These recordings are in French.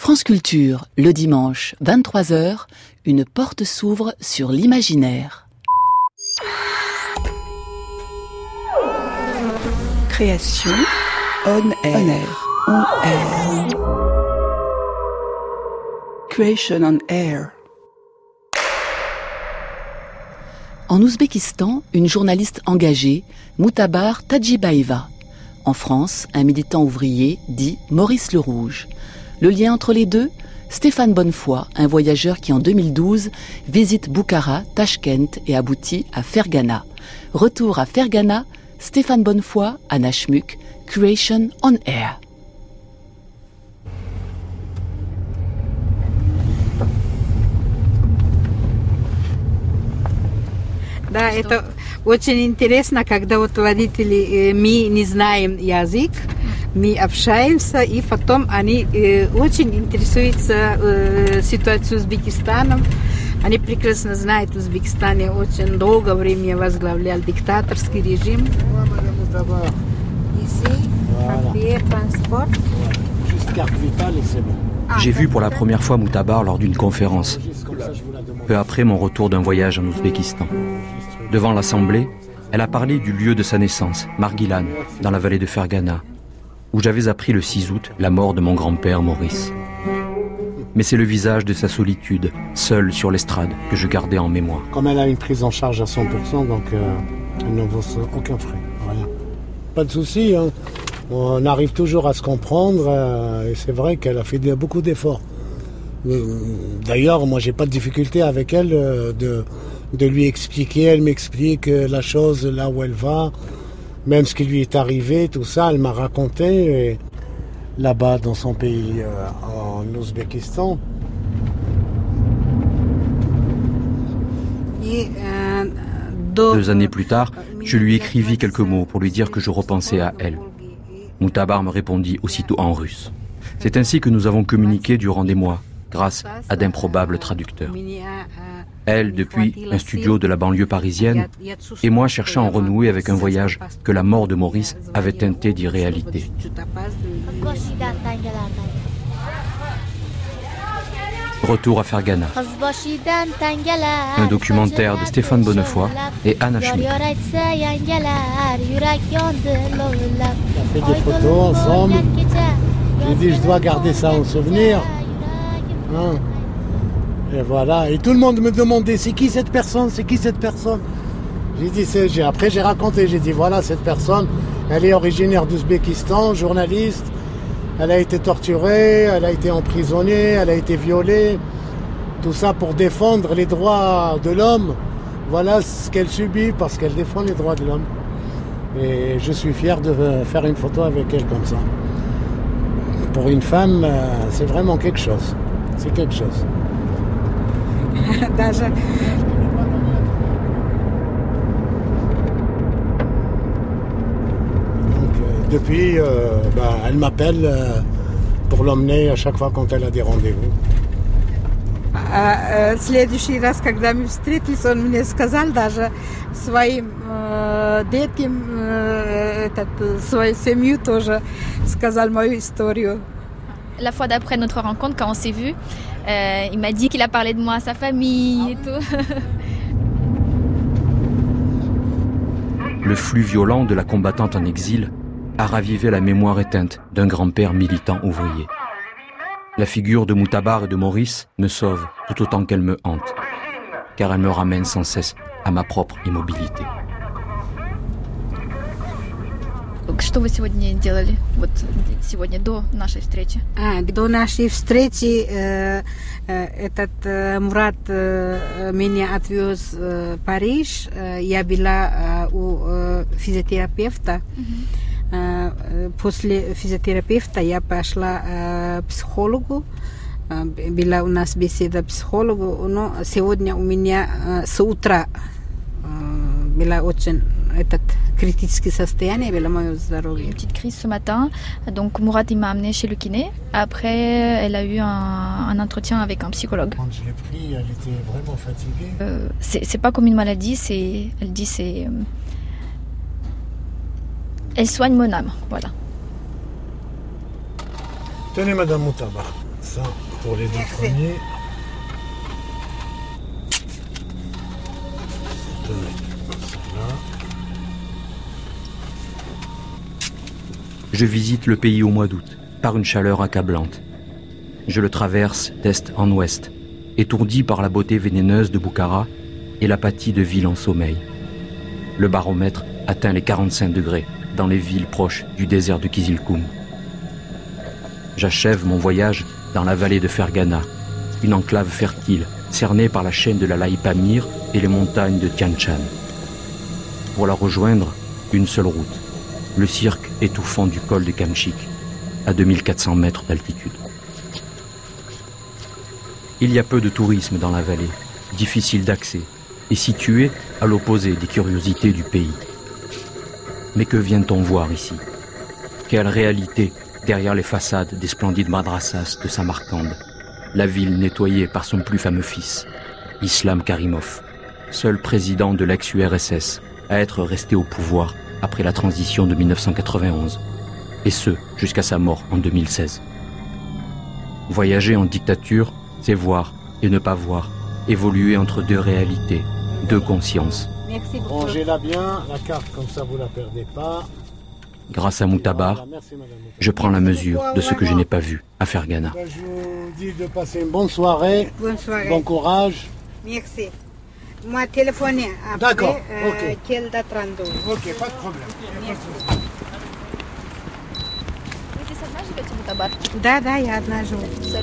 France Culture, le dimanche, 23h, une porte s'ouvre sur l'imaginaire. Création on air. On air. Creation on air. En Ouzbékistan, une journaliste engagée, Moutabar Tadjibaeva. En France, un militant ouvrier dit Maurice le Rouge. Le lien entre les deux, Stéphane Bonnefoy, un voyageur qui en 2012 visite Boukhara, Tachkent et aboutit à Fergana. Retour à Fergana, Stéphane Bonnefoy, Anna Schmuck, Creation on Air. Да, это очень интересно, когда вот водители, мы не знаем язык, мы общаемся, и потом они очень интересуются ситуацией с Узбекистаном. Они прекрасно знают, в Узбекистане очень долгое время возглавлял диктаторский режим. J'ai vu pour la première fois Moutabar lors d'une conférence, peu après mon retour d'un voyage en Ouzbékistan. Devant l'Assemblée, elle a parlé du lieu de sa naissance, Margilan, dans la vallée de Fergana, où j'avais appris le 6 août la mort de mon grand-père Maurice. Mais c'est le visage de sa solitude, seul sur l'estrade, que je gardais en mémoire. Comme elle a une prise en charge à 100%, donc elle ne vaut aucun frais, rien. Pas de souci, hein. On arrive toujours à se comprendre, et c'est vrai qu'elle a fait beaucoup d'efforts. D'ailleurs, moi, j'ai pas de difficulté avec elle de lui expliquer. Elle m'explique la chose là où elle va, même ce qui lui est arrivé, tout ça, elle m'a raconté. Et là-bas, dans son pays, en Ouzbékistan. 2 années plus tard, je lui écrivis quelques mots pour lui dire que je repensais à elle. Moutabar me répondit aussitôt en russe. C'est ainsi que nous avons communiqué durant des mois, grâce à d'improbables traducteurs. Elle, depuis un studio de la banlieue parisienne, et moi cherchant à renouer avec un voyage que la mort de Maurice avait teinté d'irréalité. Retour à Fergana. Un documentaire de Stéphane Bonnefoy et Anna Schmuck. On a fait des photos ensemble. J'ai dit je dois garder ça en souvenir. Hein. Et voilà. Et tout le monde me demandait c'est qui cette personne, c'est qui cette personne. J'ai dit après j'ai raconté, j'ai dit voilà cette personne, elle est originaire d'Ouzbékistan, journaliste. Elle a été torturée, elle a été emprisonnée, elle a été violée. Tout ça pour défendre les droits de l'homme. Voilà ce qu'elle subit parce qu'elle défend les droits de l'homme. Et je suis fier de faire une photo avec elle comme ça. Pour une femme, c'est vraiment quelque chose. C'est quelque chose. Depuis, elle m'appelle pour l'emmener à chaque fois quand elle a des rendez-vous. Следующий раз, когда мы встретились, он мне сказал даже своим детям, свою семью тоже, сказал мою историю. La fois d'après notre rencontre, quand on s'est vus, il m'a dit qu'il a parlé de moi à sa famille et tout. Le flux violent de la combattante en exil a ravivé la mémoire éteinte d'un grand-père militant ouvrier. La figure de Moutabar et de Maurice me sauve tout autant qu'elle me hante, car elle me ramène sans cesse à ma propre immobilité. Что вы сегодня делали? Вот сегодня до нашей встречи. До нашей встречи этот Мурат меня отвез в Париж. Я была у физиотерапевта. После физиотерапевта я пошла к психологу. Была у нас беседа психологу. Но сегодня у меня с утра было очень критическое состояние, было мое здоровье. Une petite crise ce matin. Donc Mourat il m'a amenée chez le kiné. Après, elle a eu un entretien avec un psychologue. Quand je l'ai pris, elle était vraiment fatiguée. C'est pas comme une maladie, elle dit elle soigne mon âme, voilà. Tenez, Madame Moutabar, Ça, pour les deux premiers. Je visite le pays au mois d'août, par une chaleur accablante. Je le traverse d'est en ouest, étourdi par la beauté vénéneuse de Boukhara et l'apathie de villes en sommeil. Le baromètre atteint les 45 degrés dans les villes proches du désert de Kizilkoum. J'achève mon voyage dans la vallée de Fergana, une enclave fertile cernée par la chaîne de la Laï Pamir et les montagnes de Tian Shan. Pour la rejoindre, une seule route, le cirque étouffant du col de Kamchik, à 2400 mètres d'altitude. Il y a peu de tourisme dans la vallée, difficile d'accès, et située à l'opposé des curiosités du pays. Mais que vient-on voir ici? Quelle réalité derrière les façades des splendides madrassas de Samarcande, la ville nettoyée par son plus fameux fils, Islam Karimov, seul président de l'ex-URSS à être resté au pouvoir après la transition de 1991, et ce, jusqu'à sa mort en 2016. Voyager en dictature, c'est voir et ne pas voir, évoluer entre deux réalités, deux consciences. Rangez-la bien, la carte, comme ça vous la perdez pas. Grâce à Moutabar, je prends la mesure de ce que je n'ai pas vu à Fergana. Je vous dis de passer une bonne soirée, bon courage. Merci. Moi, téléphoner après. D'accord, ok. Quel d'attendre. Ok, pas de problème. Merci. Ты сама живете в Мутабар? Да, я одна живу.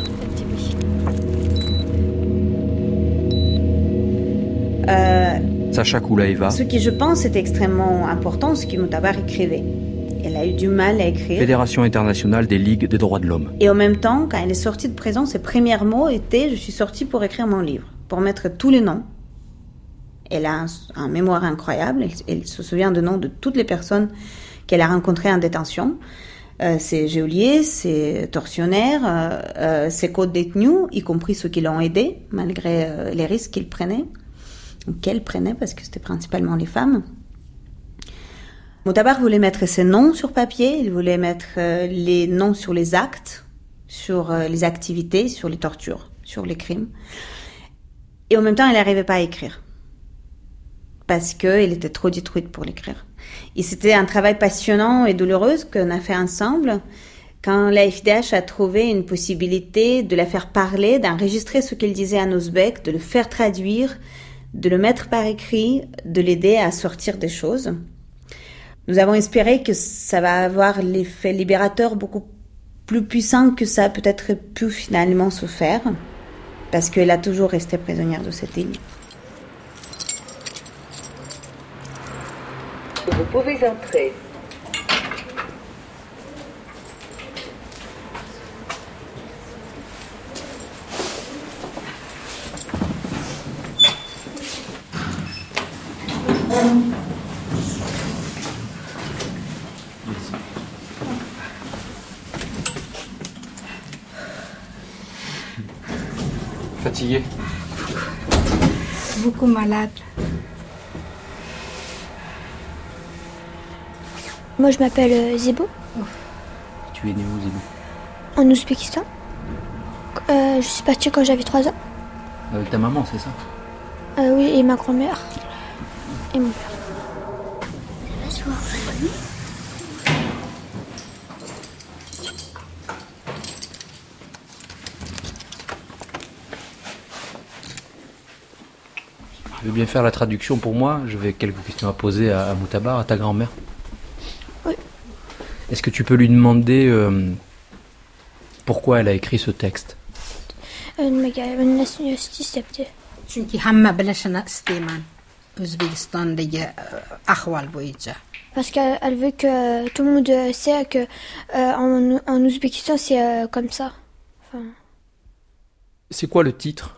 Sacha Koulaeva, Ce qui, je pense, est extrêmement important, ce que Moutabar écrivait. Elle a eu du mal à écrire. Fédération internationale des ligues des droits de l'homme. Et en même temps, quand elle est sortie de prison, ses premiers mots étaient « Je suis sortie pour écrire mon livre », pour mettre tous les noms. Elle a un mémoire incroyable, elle se souvient de noms de toutes les personnes qu'elle a rencontrées en détention. Ses geôliers, ses tortionnaires, ses co-détenus, y compris ceux qui l'ont aidé, malgré les risques qu'ils prenaient, ou qu'elle prenait, parce que c'était principalement les femmes. Moutabar voulait mettre ses noms sur papier, il voulait mettre les noms sur les actes, sur les activités, sur les tortures, sur les crimes. Et en même temps, elle n'arrivait pas à écrire, parce qu'elle était trop détruite pour l'écrire. Et c'était un travail passionnant et douloureux qu'on a fait ensemble, quand la FDH a trouvé une possibilité de la faire parler, d'enregistrer ce qu'elle disait en ouzbek, de le faire traduire, de le mettre par écrit, de l'aider à sortir des choses. Nous avons espéré que ça va avoir l'effet libérateur beaucoup plus puissant que ça a peut-être pu finalement se faire, parce qu'elle a toujours resté prisonnière de cette île. Vous pouvez entrer. Fatigué? Beaucoup malade. Moi, je m'appelle Zebo. Tu es né où, Zébou? En Ouzbékistan. Je suis partie quand j'avais 3 ans. Avec ta maman, c'est ça? Oui, et ma grand-mère. Et mon père. Je vais bien faire la traduction pour moi. Je vais quelques questions à poser à Moutabar, à ta grand-mère. Oui. Est-ce que tu peux lui demander pourquoi elle a écrit ce texte? Çünkü hamma bilishini istayman O'zbekistondagi ahvol bo'yicha. Parce qu'elle veut que tout le monde sait que en Ouzbékistan, c'est comme ça. Enfin... C'est quoi le titre?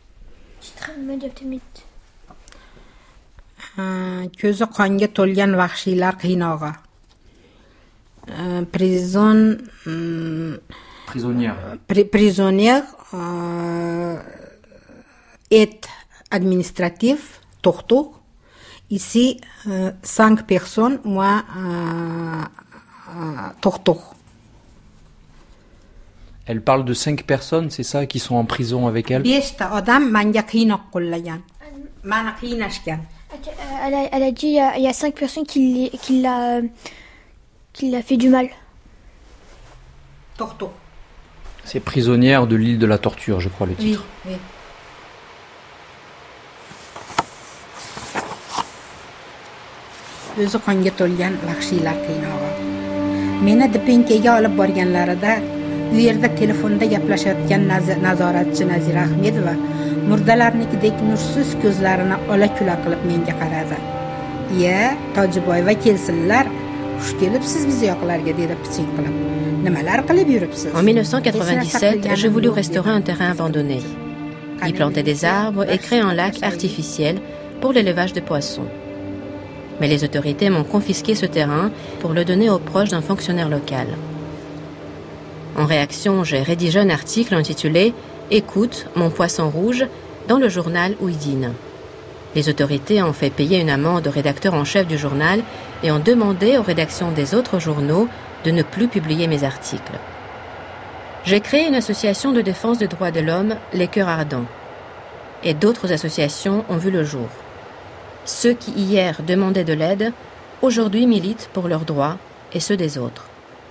Ko'zi qonga to'lgan vahshiylar qiynog'i. Prisonnière. Aide administrative, to'xtuq. Ici, 5 personnes, moi, to'xtuq. Elle parle de 5 personnes, c'est ça, qui sont en prison avec elle? Beshta odam manga qiynoq qo'llagan. Mani qiynashgan. Elle a dit il y a 5 personnes qui l'a fait du mal. To'xtoq. C'est prisonnière de l'île de la torture, je crois, le titre. Oui. O'zi qonga to'lgan vahshiylar qiynog'i. Meni Dpenkaga olib borganlarida u yerda telefonda gaplashayotgan nazoratchi Nazira Ahmedova murdalarnikidek nursiz ko'zlarini ola-kula qilib menga qaradi. "Ya, Tojiboyeva kelsinlar, xush kelibsiz biz yoqlarga" dedi piching qilib. "Nimalar qilib yuribsiz?" En 1997, j'ai voulu restaurer un terrain abandonné, y planter des arbres et créer un lac artificiel pour l'élevage de poissons. Mais les autorités m'ont confisqué ce terrain pour le donner aux proches d'un fonctionnaire local. En réaction, j'ai rédigé un article intitulé « Écoute, mon poisson rouge » dans le journal Ouidine. Les autorités ont fait payer une amende au rédacteur en chef du journal et ont demandé aux rédactions des autres journaux de ne plus publier mes articles. J'ai créé une association de défense des droits de l'homme, Les Cœurs Ardents. Et d'autres associations ont vu le jour. Ceux qui hier demandaient de l'aide, aujourd'hui militent pour leurs droits et ceux des autres.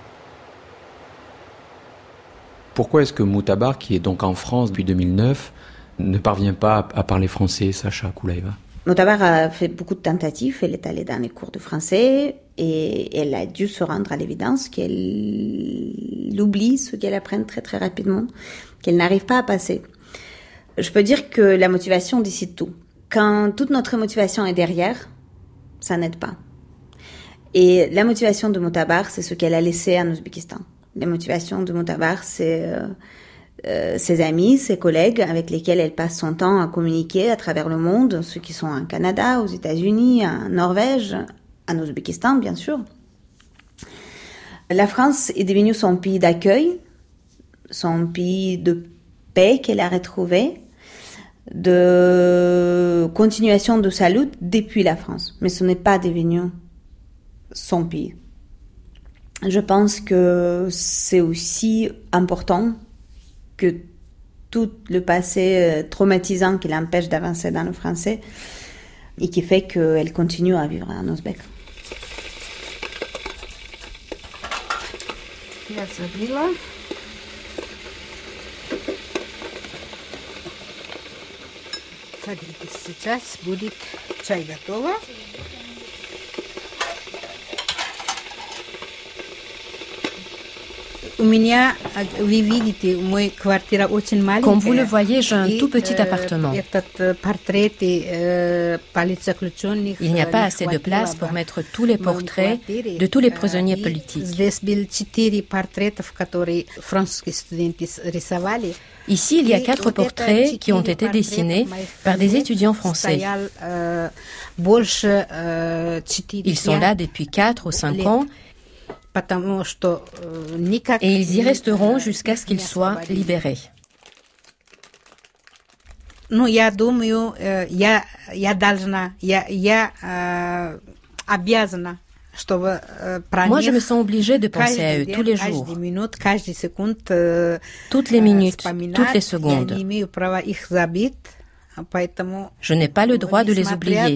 Pourquoi est-ce que Moutabar, qui est donc en France depuis 2009, ne parvient pas à parler français, Sacha Koulaeva? Moutabar a fait beaucoup de tentatives, elle est allée dans les cours de français et elle a dû se rendre à l'évidence qu'elle oublie ce qu'elle apprend très très rapidement, qu'elle n'arrive pas à passer. Je peux dire que la motivation décide tout. Quand toute notre motivation est derrière, ça n'aide pas. Et la motivation de Moutabar, c'est ce qu'elle a laissé en Ouzbékistan. La motivation de Moutabar, c'est ses amis, ses collègues avec lesquels elle passe son temps à communiquer à travers le monde, ceux qui sont en Canada, aux États-Unis, en Norvège, en Ouzbékistan, bien sûr. La France est devenue son pays d'accueil, son pays de paix qu'elle a retrouvé, de continuation de sa lutte depuis la France. Mais ce n'est pas devenu son pays. Je pense que c'est aussi important que tout le passé traumatisant qui l'empêche d'avancer dans le français et qui fait qu'elle continue à vivre en ouzbek. Садитесь, сейчас будет чай готово. Comme vous le voyez, j'ai un tout petit appartement. Il n'y a pas assez de place pour mettre tous les portraits de tous les prisonniers politiques. Ici, il y a 4 portraits qui ont été dessinés par des étudiants français. Ils sont là depuis 4 ou 5 ans et ils y resteront jusqu'à ce qu'ils soient libérés. Moi, je me sens obligée de penser à eux tous les jours, toutes les minutes, toutes les secondes. Je n'ai pas le droit de les oublier.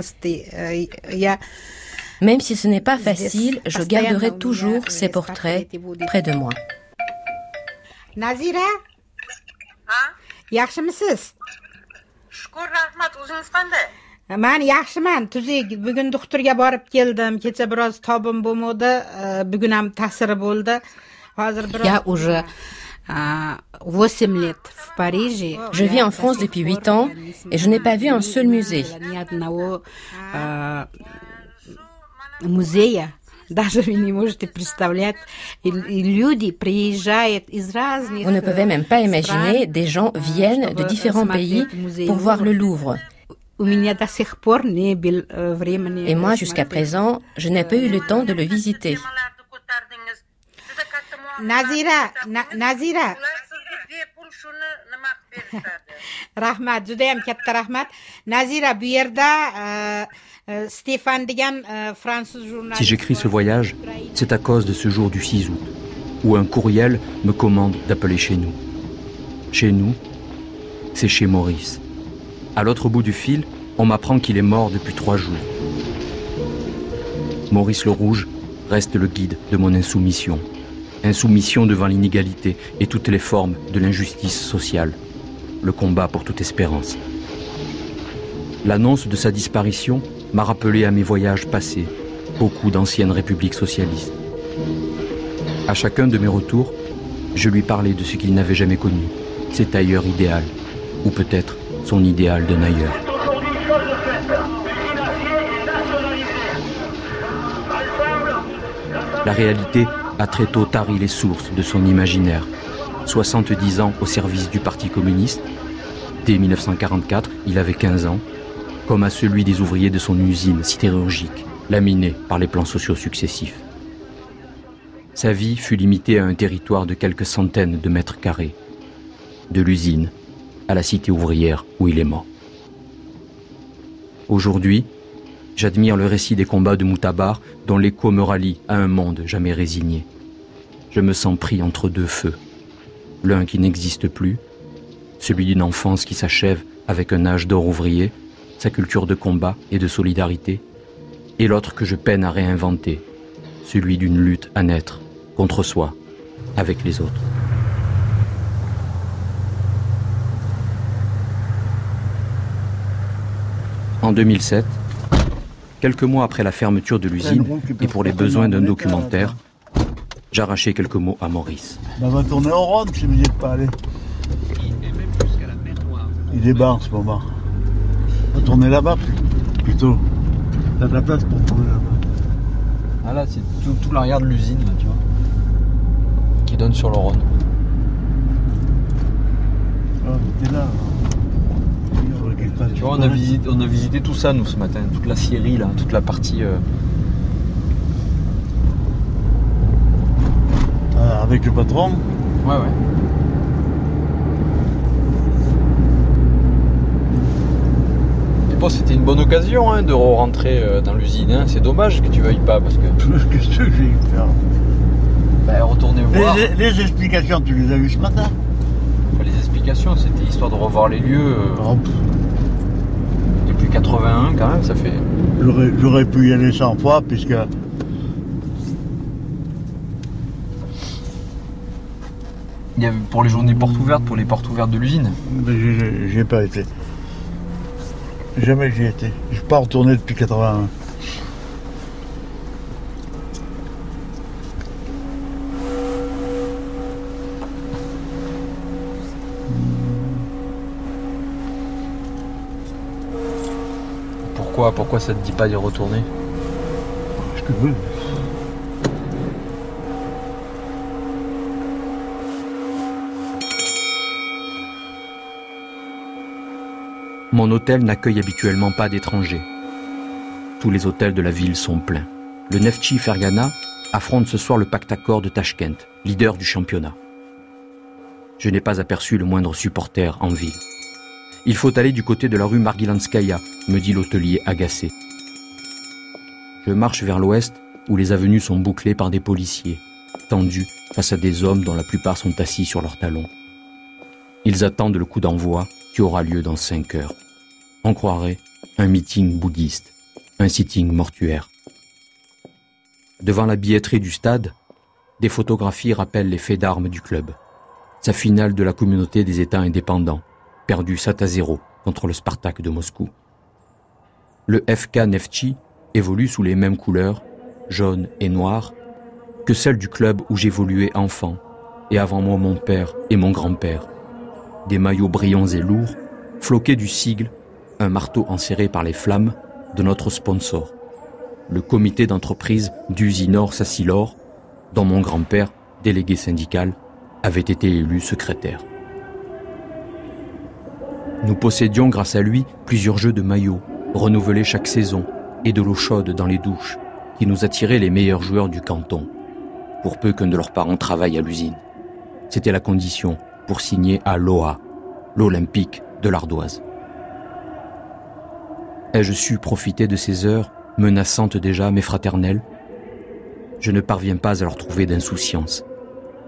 Même si ce n'est pas facile, je garderai toujours ces portraits près de moi. Nazira, yaxshimisiz? Shukr, rahmat, o'zingiz qanday? Men yaxshiman, tuzuk. Bugun doktorga borib keldim. Kecha biroz tobim bo'lmadi, bugun ham ta'siri bo'ldi. Hozir biroz Я уже 8 лет в Париже. Je vis en France depuis 8 ans et je n'ai pas vu un seul musée. Музея, даже вы не можете представлять, и люди приезжают из разных. Vous ne pouvez même pas imaginer, des gens viennent de différents pays pour voir le Louvre. Et moi, jusqu'à présent, je n'ai pas eu le temps de le visiter. Nazira. Rahmat, judayam katta rahmat. Nazira, bu yerda Stéphane degan fransuz journaliste. Si j'écris ce voyage, c'est à cause de ce jour du 6 août. où un courriel me commande d'appeler chez nous. Chez nous, c'est chez Maurice. À l'autre bout du fil, on m'apprend qu'il est mort depuis 3 jours. Maurice le Rouge reste le guide de mon insoumission. Insoumission devant l'inégalité et toutes les formes de l'injustice sociale. Le combat pour toute espérance. L'annonce de sa disparition m'a rappelé à mes voyages passés, beaucoup d'anciennes républiques socialistes. À chacun de mes retours, je lui parlais de ce qu'il n'avait jamais connu, cet ailleurs idéal, ou peut-être son idéal d'un ailleurs. La réalité a très tôt tari les sources de son imaginaire. 70 ans au service du Parti communiste. Dès 1944, il avait 15 ans, comme à celui des ouvriers de son usine sidérurgique, laminée par les plans sociaux successifs. Sa vie fut limitée à un territoire de quelques centaines de mètres carrés, de l'usine à la cité ouvrière où il est mort. Aujourd'hui, j'admire le récit des combats de Moutabar dont l'écho me rallie à un monde jamais résigné. Je me sens pris entre 2 feux, l'un qui n'existe plus, celui d'une enfance qui s'achève avec un âge d'or ouvrier, sa culture de combat et de solidarité, et l'autre que je peine à réinventer, celui d'une lutte à naître, contre soi, avec les autres. En 2007, quelques mois après la fermeture de l'usine et pour les besoins d'un documentaire, j'arrachai quelques mots à Maurice. On va tourner en rond, je suis obligé de pas aller. Il est bas en ce moment. On va tourner là-bas plutôt. T'as de la place pour tourner là-bas. Ah là, c'est tout l'arrière de l'usine, là, tu vois, qui donne sur le Rhône. Ah, t'es là. Tu vois, on a visité tout ça, nous, ce matin. Toute la scierie, là, toute la partie... Avec le patron. Ouais. Et bon, c'était une bonne occasion de rentrer dans l'usine. Hein. C'est dommage que tu veuilles pas, parce que... Qu'est-ce que j'ai eu faire? Retourner voir. Les explications, tu les as vues ce matin? Les explications, c'était histoire de revoir les lieux. Depuis 81, quand même, ça fait... J'aurais pu y aller 100 fois, puisque... Il y avait pour les journées portes ouvertes, pour les portes ouvertes de l'usine. J'y ai pas été. Jamais j'y ai été. Je suis pas retourné depuis 81. Pourquoi ça te dit pas d'y retourner? Parce que oui. Mon hôtel n'accueille habituellement pas d'étrangers. Tous les hôtels de la ville sont pleins. Le Neftchi Fergana affronte ce soir le Pakhtakor de Tachkent, leader du championnat. Je n'ai pas aperçu le moindre supporter en ville. Il faut aller du côté de la rue Margilanskaya, me dit l'hôtelier agacé. Je marche vers l'ouest, où les avenues sont bouclées par des policiers, tendus face à des hommes dont la plupart sont assis sur leurs talons. Ils attendent le coup d'envoi qui aura lieu dans 5 heures. On croirait un meeting bouddhiste, un sitting mortuaire. Devant la billetterie du stade, des photographies rappellent les faits d'armes du club. Sa finale de la communauté des États indépendants, perdu 7-0 contre le Spartak de Moscou. Le FK Neftchi évolue sous les mêmes couleurs, jaune et noir, que celles du club où j'évoluais enfant, et avant moi mon père et mon grand-père. Des maillots brillants et lourds, floqués du sigle, un marteau enserré par les flammes de notre sponsor, le comité d'entreprise d'Usinor Sassilor, dont mon grand-père, délégué syndical, avait été élu secrétaire. Nous possédions grâce à lui plusieurs jeux de maillots, renouvelés chaque saison, et de l'eau chaude dans les douches, qui nous attiraient les meilleurs joueurs du canton, pour peu qu'un de leurs parents travaille à l'usine. C'était la condition pour signer à l'OA, l'Olympique de l'Ardoise. Ai-je su profiter de ces heures, menaçantes déjà mais fraternelles? Je ne parviens pas à leur trouver d'insouciance.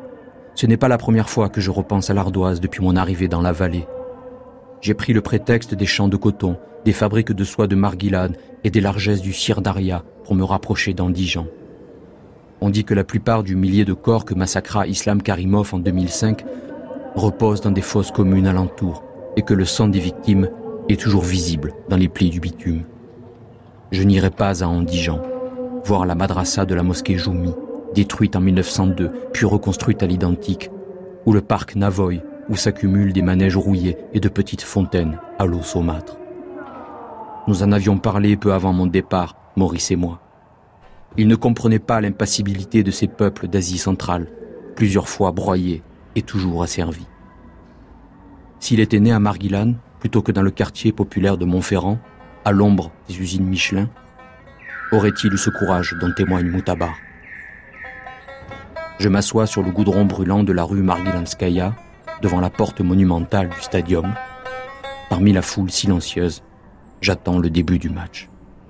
Ce n'est pas la première fois que je repense à l'ardoise depuis mon arrivée dans la vallée. J'ai pris le prétexte des champs de coton, des fabriques de soie de Margilad et des largesses du Sir Daria pour me rapprocher d'Andijan. On dit que la plupart du millier de corps que massacra Islam Karimov en 2005 reposent dans des fosses communes alentour et que le sang des victimes est toujours visible dans les plis du bitume. Je n'irai pas à Andijan, voir la madrasa de la mosquée Joumi, détruite en 1902, puis reconstruite à l'identique, ou le parc Navoï, où s'accumulent des manèges rouillés et de petites fontaines à l'eau saumâtre. Nous en avions parlé peu avant mon départ, Maurice et moi. Il ne comprenait pas l'impassibilité de ces peuples d'Asie centrale, plusieurs fois broyés et toujours asservis. S'il était né à Margilan, plutôt que dans le quartier populaire de Montferrand, à l'ombre des usines Michelin, aurait-il eu ce courage dont témoigne Moutabar? Je m'assois sur le goudron brûlant de la rue Margilanskaya, devant la porte monumentale du stadium. Parmi la foule silencieuse, j'attends le début du match.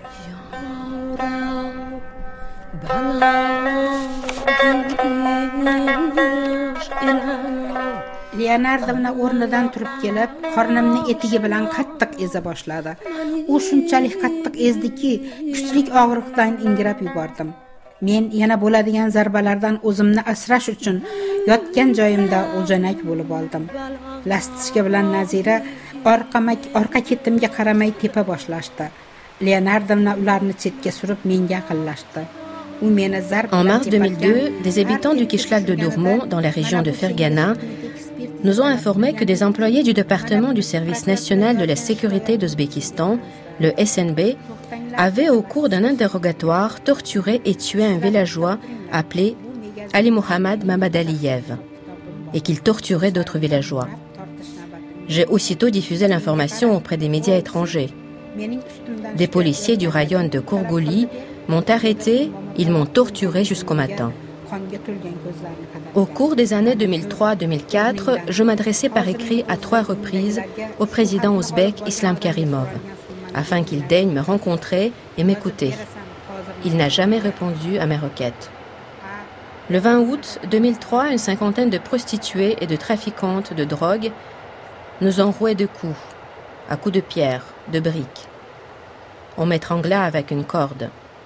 Leonardovna o'rnidan turib kelib, qornimni etigi bilan qattiq eza boshladi. U shunchalik qattiq ezdiki, kuchli og'riqdan ingrab yubordim. Men yana bo'ladigan zarbalardan o'zimni asrash uchun yotgan joyimda o'janak bo'lib oldim. Lastichka bilan Nazira orqa ketimga qaramay tepa boshlashdi. Leonardovna ularni chetga surib menga yaqinlashdi. En mars 2002, des habitants du Kishlak de Dourmont, dans la région de Fergana, nous ont informé que des employés du département du service national de la sécurité d'Ouzbékistan, le SNB, avaient au cours d'un interrogatoire torturé et tué un villageois appelé Ali Mohammad Mamadaliyev et qu'ils torturaient d'autres villageois. J'ai aussitôt diffusé l'information auprès des médias étrangers. Des policiers du rayon de Kourgouli m'ont arrêté, ils m'ont torturé jusqu'au matin. Au cours des années 2003-2004, je m'adressais par écrit à 3 reprises au président ouzbek Islam Karimov, afin qu'il daigne me rencontrer et m'écouter. Il n'a jamais répondu à mes requêtes. Le 20 août 2003, une cinquantaine de prostituées et de trafiquantes de drogue nous enrouaient de coups, à coups de pierre, de briques. On m'étrangla avec une corde.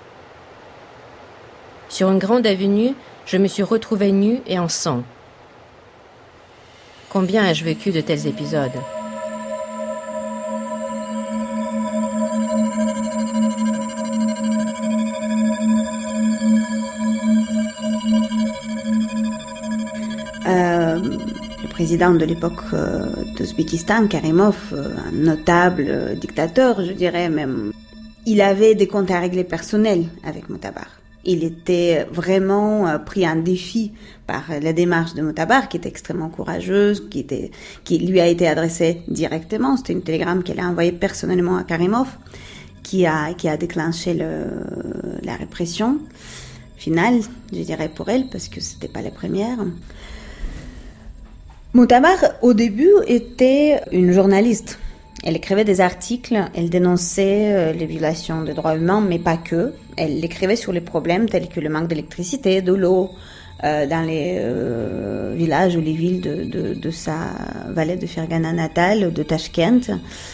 Sur une grande avenue, je me suis retrouvée nue et en sang. Combien ai-je vécu de tels épisodes ? Le président de l'époque d'Ouzbékistan, Karimov, un notable dictateur, je dirais même, il avait des comptes à régler personnels avec Moutabar. Il était vraiment pris en défi par la démarche de Moutabar, qui était extrêmement courageuse, qui lui a été adressée directement. C'était une télégramme qu'elle a envoyée personnellement à Karimov, qui a déclenché la répression finale, je dirais pour elle, parce que c'était pas la première. Moutabar, au début, était une journaliste. Elle écrivait des articles, elle dénonçait les violations des droits humains, mais pas que. Elle écrivait sur les problèmes tels que le manque d'électricité, de l'eau, dans les villages ou les villes de sa vallée de Fergana natale, de Tashkent,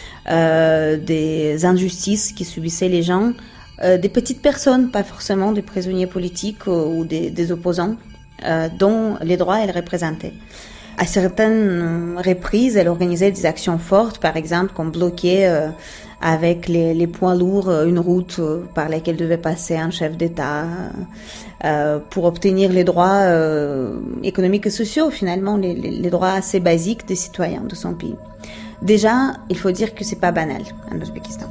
des injustices qui subissaient les gens, des petites personnes, pas forcément des prisonniers politiques ou des opposants, dont les droits elle représentait. À certaines reprises, elle organisait des actions fortes, par exemple, comme bloquer avec les poids lourds une route par laquelle devait passer un chef d'État pour obtenir les droits économiques et sociaux, finalement, les droits assez basiques des citoyens de son pays. Déjà, il faut dire que c'est pas banal en Ouzbékistan.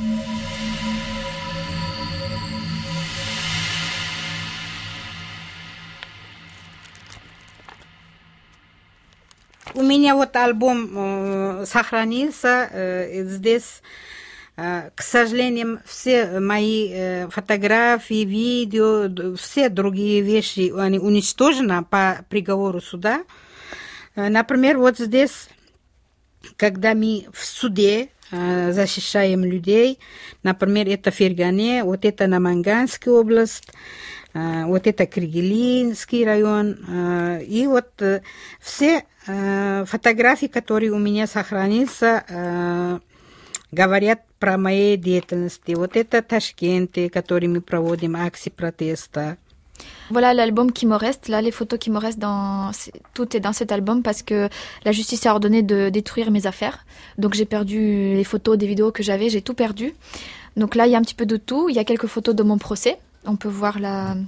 У меня вот альбом сохранился здесь. К сожалению, все мои фотографии, видео, все другие вещи, они уничтожены по приговору суда. Например, вот здесь, когда мы в суде защищаем людей. Например, это Фергане, вот это Наманганская область, вот это Кригелинский район. И вот все фотографии, которые у меня сохранятся, говорят про моей деятельности. Вот это Ташкент, который мы проводим, акции протеста. Voilà l'album qui me reste, là les photos qui me restent, tout est dans cet album parce que la justice a ordonné de détruire mes affaires. Donc j'ai perdu les photos, des vidéos que j'avais, j'ai tout perdu. Donc là il y a un petit peu de tout, il y a quelques photos de mon procès. On peut voir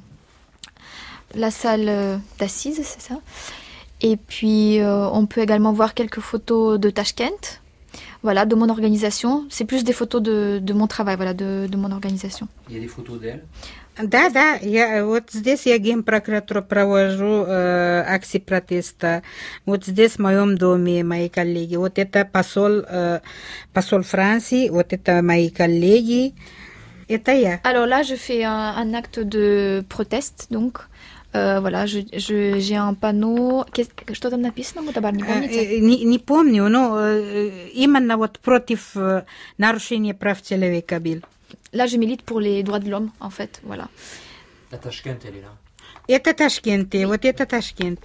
la salle d'assises, c'est ça. Et puis on peut également voir quelques photos de Tashkent. Voilà, de mon organisation. C'est plus des photos de mon travail, voilà, de mon organisation. Il y a des photos d'elle? Да, вот здесь я генпрокуратуру провожу акции протеста. Вот здесь в моем доме мои коллеги. Вот это посол Франции, вот это мои коллеги. Это я. Alors là, je fais un acte de proteste, donc. Voilà, j'ai un panneau. Что там написано, Мутабар, не помните? Не помню, но именно вот против нарушения прав человека был. Là, je milite pour les droits de l'homme, en fait, voilà. La Tashkent, elle est là. Это Ташкент, вот это Ташкент.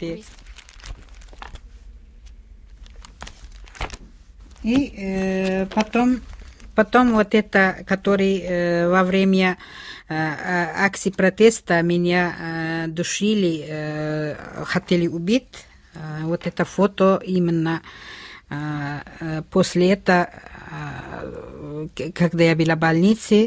И потом вот это, который во время акции протеста меня душили, хотели убить. Вот это фото именно после этого, когда я была в больнице.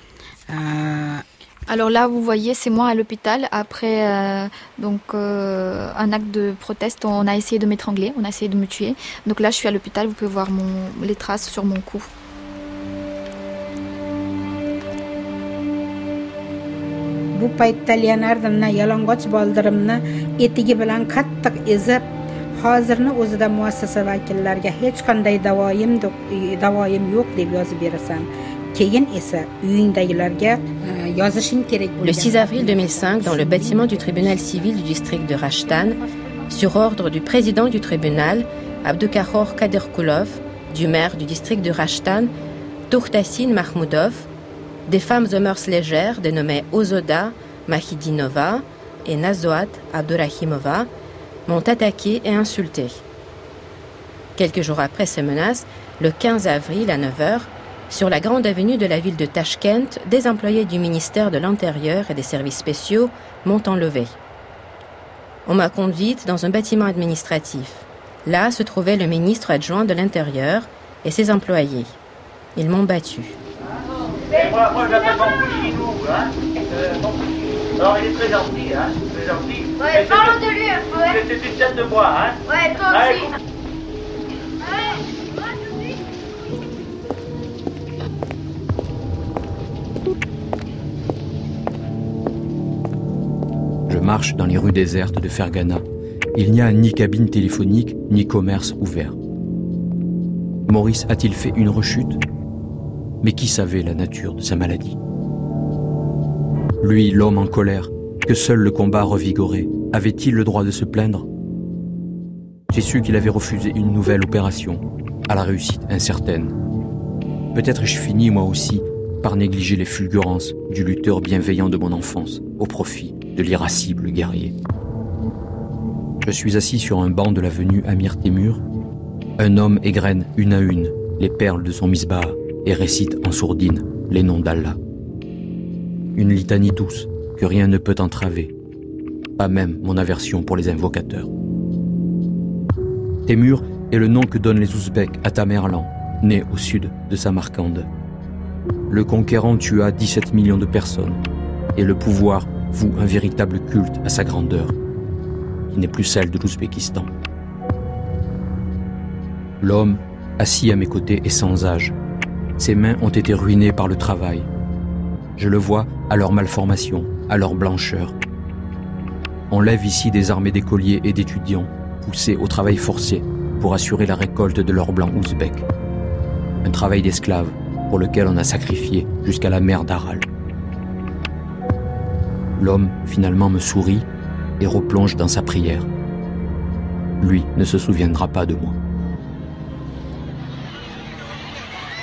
Alors là, vous voyez, c'est moi à l'hôpital. Après un acte de proteste, on a essayé de m'étrangler, on a essayé de me tuer. Donc là, je suis à l'hôpital, vous pouvez voir les traces sur mon cou. Bu paytda Leonardomni yalang'och boldirimni etigi bilan qattiq ezib, hozirni o'zida muassasa vakillariga hech qanday davoyim yo'q deb yozib berasan. Keyin esa uyingdagilarga yozishing kerak bo'lgan. Le 6 avril 2005, dans le bâtiment du tribunal civil du district de Rashtan, sur ordre du président du tribunal, Abdukahor Kaderkulov, du maire du district de Rashtan, Tourtassin Mahmoudov, des femmes aux mœurs légères dénommées Ozoda Mahidinova et Nazoat Abdurahimova m'ont attaqué et insulté. Quelques jours après ces menaces, le 15 avril à 9h, sur la grande avenue de la ville de Tashkent, des employés du ministère de l'Intérieur et des services spéciaux m'ont enlevée. On m'a conduite dans un bâtiment administratif. Là se trouvait le ministre adjoint de l'Intérieur et ses employés. Ils m'ont battue. Moi je l'appelle mon Pouchinou, hein. Alors il est très gentil, hein. Très gentil. Ouais, parle de lui un peu, hein. C'est une tête de bois, hein. Ouais, toi aussi. Je marche dans les rues désertes de Fergana. Il n'y a ni cabine téléphonique, ni commerce ouvert. Maurice a-t-il fait une rechute ? Mais qui savait la nature de sa maladie ? Lui, l'homme en colère, que seul le combat revigorait, avait-il le droit de se plaindre ? J'ai su qu'il avait refusé une nouvelle opération, à la réussite incertaine. Peut-être ai-je fini, moi aussi, par négliger les fulgurances du lutteur bienveillant de mon enfance, au profit de l'irascible guerrier. Je suis assis sur un banc de l'avenue Amir Temur. Un homme égrène une à une les perles de son misbah et récite en sourdine les noms d'Allah. Une litanie douce que rien ne peut entraver, pas même mon aversion pour les invocateurs. Temur est le nom que donnent les Ouzbeks à Tamerlan, né au sud de Samarcande. Le conquérant tua 17 millions de personnes et le pouvoir voue un véritable culte à sa grandeur, qui n'est plus celle de l'Ouzbékistan. L'homme, assis à mes côtés, est sans âge. Ses mains ont été ruinées par le travail. Je le vois à leur malformation, à leur blancheur. On lève ici des armées d'écoliers et d'étudiants, poussés au travail forcé pour assurer la récolte de leur blanc ouzbek. Un travail d'esclave pour lequel on a sacrifié jusqu'à la mer d'Aral. L'homme, finalement, me sourit et replonge dans sa prière. Lui ne se souviendra pas de moi.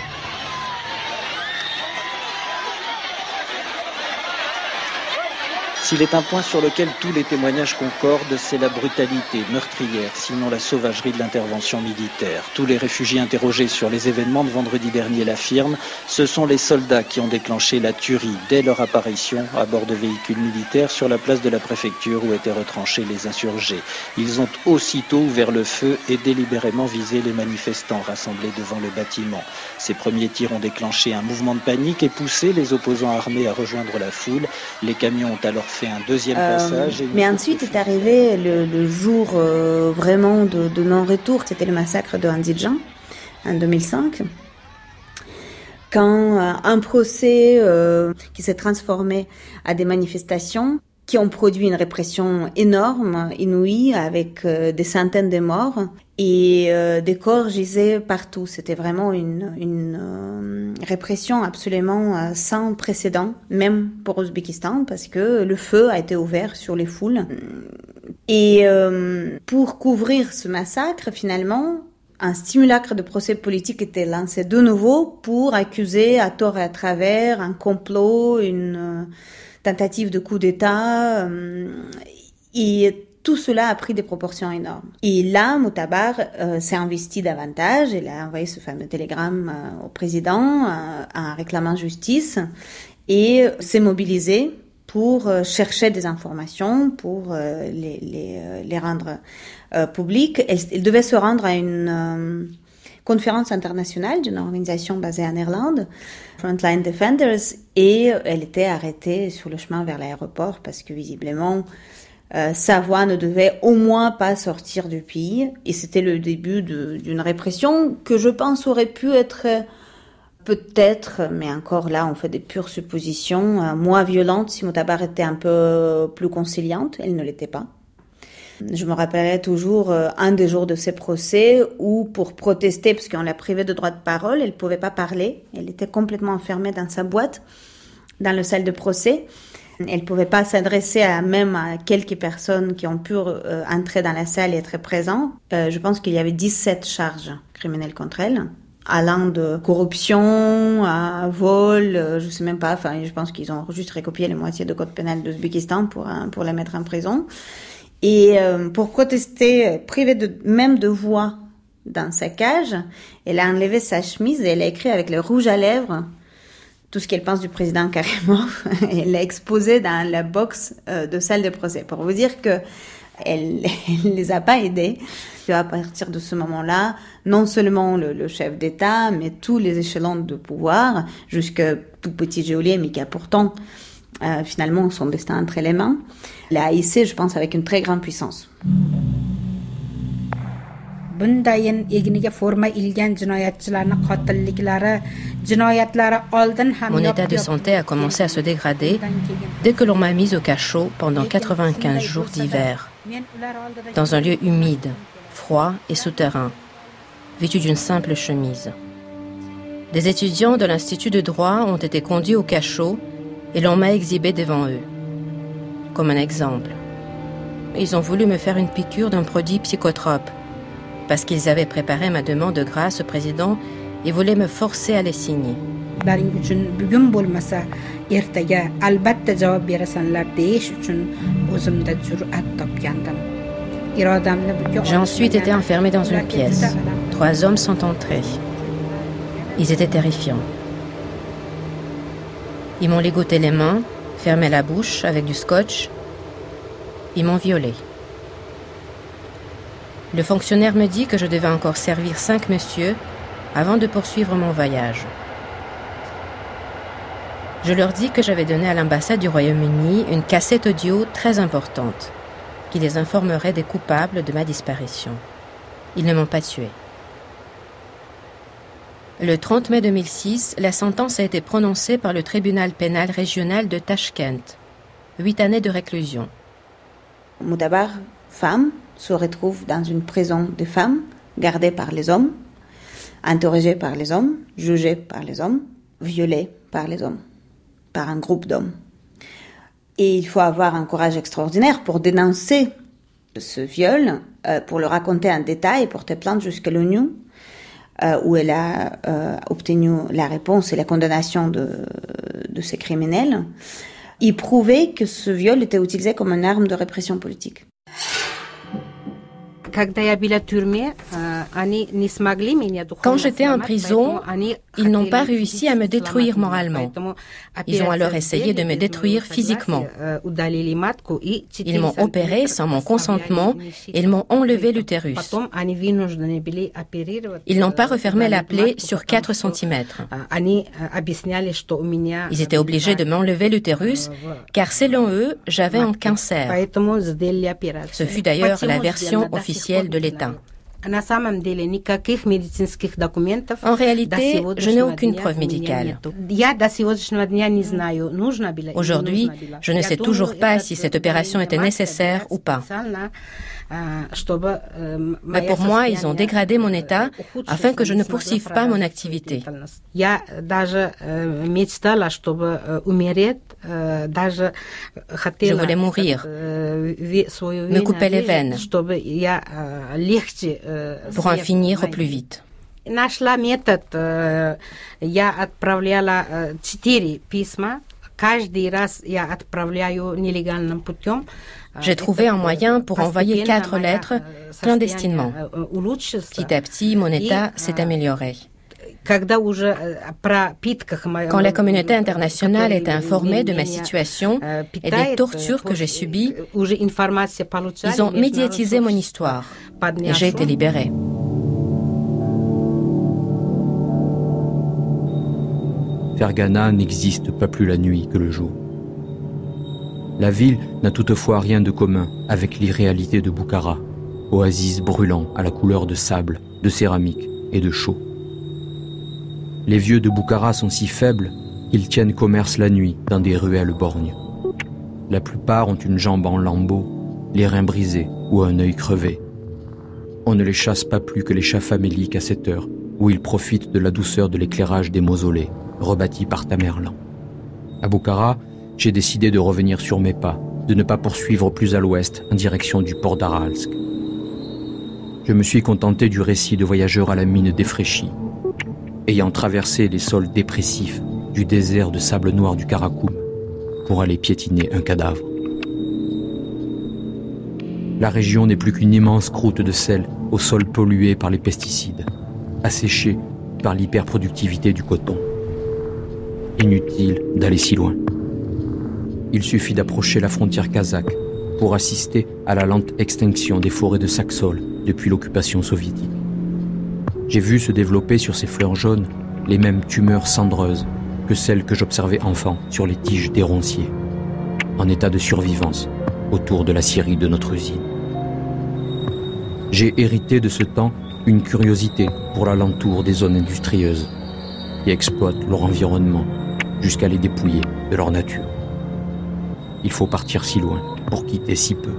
S'il est un point sur lequel tous les témoignages concordent, c'est la brutalité meurtrière, sinon la sauvagerie de l'intervention militaire. Tous les réfugiés interrogés sur les événements de vendredi dernier l'affirment, ce sont les soldats qui ont déclenché la tuerie dès leur apparition à bord de véhicules militaires sur la place de la préfecture où étaient retranchés les insurgés. Ils ont aussitôt ouvert le feu et délibérément visé les manifestants rassemblés devant le bâtiment. Ces premiers tirs ont déclenché un mouvement de panique et poussé les opposants armés à rejoindre la foule. Les camions ont alors fait un deuxième passage. Mais ensuite est arrivé le jour vraiment de non-retour. C'était le massacre de Andijan en 2005. Quand un procès qui s'est transformé à des manifestations qui ont produit une répression énorme, inouïe, avec des centaines de morts et des corps gisaient partout. C'était vraiment une répression absolument sans précédent, même pour l'Ouzbékistan, parce que le feu a été ouvert sur les foules. Et pour couvrir ce massacre, finalement, un simulacre de procès politique était lancé de nouveau pour accuser à tort et à travers un complot, une tentative de coup d'État, et tout cela a pris des proportions énormes. Et là, Muttabar s'est investi davantage. Il a envoyé ce fameux télégramme au président en réclamant justice et s'est mobilisé pour chercher des informations, pour les rendre publiques. Il devait se rendre à une conférence internationale d'une organisation basée en Irlande, Frontline Defenders, et elle était arrêtée sur le chemin vers l'aéroport parce que visiblement sa voix ne devait au moins pas sortir du pays. Et c'était le début d'une répression que je pense aurait pu être peut-être, mais encore là on fait des pures suppositions, moins violente si Muttabar était un peu plus conciliante. Elle ne l'était pas. Je me rappellerai toujours un des jours de ces procès où, pour protester, parce qu'on l'a privée de droit de parole, elle ne pouvait pas parler. Elle était complètement enfermée dans sa boîte, dans la salle de procès. Elle ne pouvait pas s'adresser même à quelques personnes qui ont pu entrer dans la salle et être présentes. Je pense qu'il y avait 17 charges criminelles contre elle, allant de corruption à vol, je ne sais même pas. Enfin, je pense qu'ils ont juste recopié la moitié du code pénal d'Ouzbékistan pour la mettre en prison. Et pour protester, privée même de voix dans sa cage, elle a enlevé sa chemise et elle a écrit avec le rouge à lèvres tout ce qu'elle pense du président Karimov. Elle l'a exposé dans la box de salle de procès. Pour vous dire que elle les a pas aidés. Et à partir de ce moment-là, non seulement le chef d'État, mais tous les échelons de pouvoir, jusqu'à tout petit geôlier, mais qui a pourtant finalement son destin entre les mains, l'a haïssé, je pense, avec une très grande puissance. Mon état de santé a commencé à se dégrader dès que l'on m'a mise au cachot pendant 95 jours d'hiver, dans un lieu humide, froid et souterrain, vêtu d'une simple chemise. Des étudiants de l'Institut de droit ont été conduits au cachot et l'on m'a exhibé devant eux. Comme un exemple, ils ont voulu me faire une piqûre d'un produit psychotrope parce qu'ils avaient préparé ma demande de grâce au président et voulaient me forcer à les signer. J'ai ensuite été enfermée dans une pièce. 3 hommes sont entrés. Ils étaient terrifiants. Ils m'ont ligoté les mains, fermé la bouche avec du scotch. Ils m'ont violée. Le fonctionnaire me dit que je devais encore servir 5 messieurs avant de poursuivre mon voyage. Je leur dis que j'avais donné à l'ambassade du Royaume-Uni une cassette audio très importante qui les informerait des coupables de ma disparition. Ils ne m'ont pas tuée. Le 30 mai 2006, la sentence a été prononcée par le tribunal pénal régional de Tachkent. 8 années de réclusion. Muttabar, femme, se retrouve dans une prison de femmes, gardée par les hommes, interrogée par les hommes, jugée par les hommes, violée par les hommes, par un groupe d'hommes. Et il faut avoir un courage extraordinaire pour dénoncer ce viol, pour le raconter en détail et porter plainte jusqu'à l'ONU, où elle a obtenu la réponse et la condamnation de ces criminels. il prouvait que ce viol était utilisé comme une arme de répression politique. Quand j'étais en prison, ils n'ont pas réussi à me détruire moralement. Ils ont alors essayé de me détruire physiquement. Ils m'ont opéré sans mon consentement et ils m'ont enlevé l'utérus. Ils n'ont pas refermé la plaie sur 4 cm. Ils étaient obligés de m'enlever l'utérus car selon eux, j'avais un cancer. Ce fut d'ailleurs la version officielle de l'État. En réalité, je n'ai aucune preuve médicale. Aujourd'hui, je ne sais toujours pas si cette opération était nécessaire ou pas. Mais pour moi, ils ont dégradé mon état afin que je ne poursuive pas mon activité. Je voulais mourir, me couper les veines pour en finir au plus vite. Нашла метод. Я отправляла 4 письма. Каждый раз я отправляю нелегальным путем. J'ai trouvé un moyen pour envoyer 4 lettres clandestinement. Petit à petit, mon état s'est amélioré. Quand la communauté internationale est informée de ma situation et des tortures que j'ai subies, ils ont médiatisé mon histoire et j'ai été libérée. Ferghana n'existe pas plus la nuit que le jour. La ville n'a toutefois rien de commun avec l'irréalité de Boukhara, oasis brûlant à la couleur de sable, de céramique et de chaux. Les vieux de Boukhara sont si faibles qu'ils tiennent commerce la nuit dans des ruelles borgnes. La plupart ont une jambe en lambeaux, les reins brisés ou un œil crevé. On ne les chasse pas plus que les chats faméliques à cette heure, où ils profitent de la douceur de l'éclairage des mausolées, rebâtis par Tamerlan. À Boukhara, j'ai décidé de revenir sur mes pas, de ne pas poursuivre plus à l'ouest en direction du port d'Aralsk. Je me suis contenté du récit de voyageurs à la mine défraîchie, ayant traversé les sols dépressifs du désert de sable noir du Karakoum pour aller piétiner un cadavre. La région n'est plus qu'une immense croûte de sel au sol pollué par les pesticides, asséché par l'hyperproductivité du coton. Inutile d'aller si loin. Il suffit d'approcher la frontière kazakh pour assister à la lente extinction des forêts de Saxol depuis l'occupation soviétique. J'ai vu se développer sur ces fleurs jaunes les mêmes tumeurs cendreuses que celles que j'observais enfant sur les tiges des ronciers, en état de survivance autour de la scierie de notre usine. J'ai hérité de ce temps une curiosité pour l'alentour des zones industrieuses qui exploitent leur environnement jusqu'à les dépouiller de leur nature. Il faut partir si loin pour quitter si peu.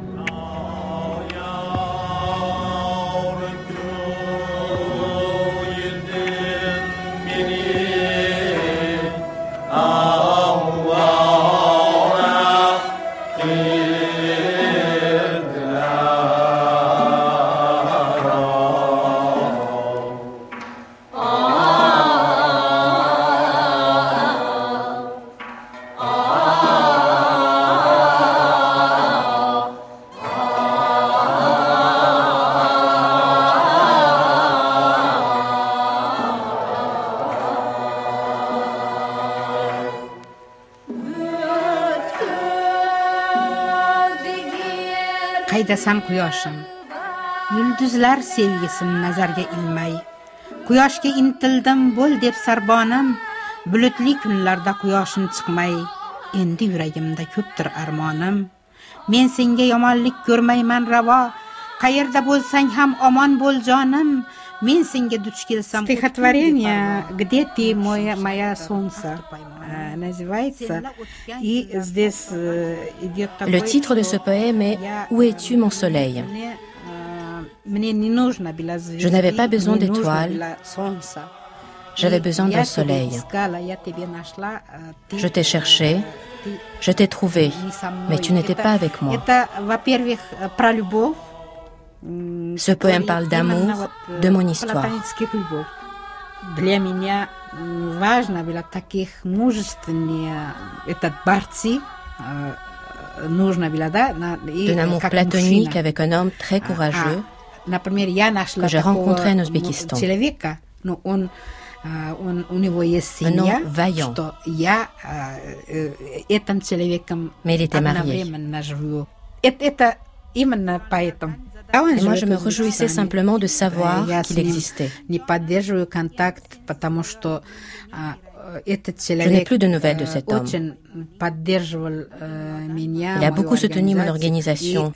Qaydasan quyoshim, yulduzlar sevgisin nazarga ilmay. Quyoshga intildim bo'l deb sarbonim, bulutli kunlarda quyoshim chiqmay. Endi yuragimda ko'pdir armonim. Men senga yomonlik ko'rmayman ravo, qayerda bo'lsang ham omon bo'l jonim. Men senga duch kelsam. Стихотворение «Где ты, моя солнце» называется. И здесь идет такой. Le titre de ce poème est Où es-tu mon soleil? Je n'avais pas besoin d'étoiles. J'avais besoin d'un soleil. Je t'ai cherché, je t'ai trouvé, mais tu n'étais pas avec moi. Ce poème parle d'amour, de mon histoire. Для меня важно было таких мужественных борцы. D'un amour platonique avec un homme très courageux que j'ai rencontré en Ouzbékistan. Un homme vaillant. Mais il était marié. Et moi, je me réjouissais simplement de savoir qu'il existait. Je n'ai plus de nouvelles de cet homme. Il a beaucoup soutenu mon organisation.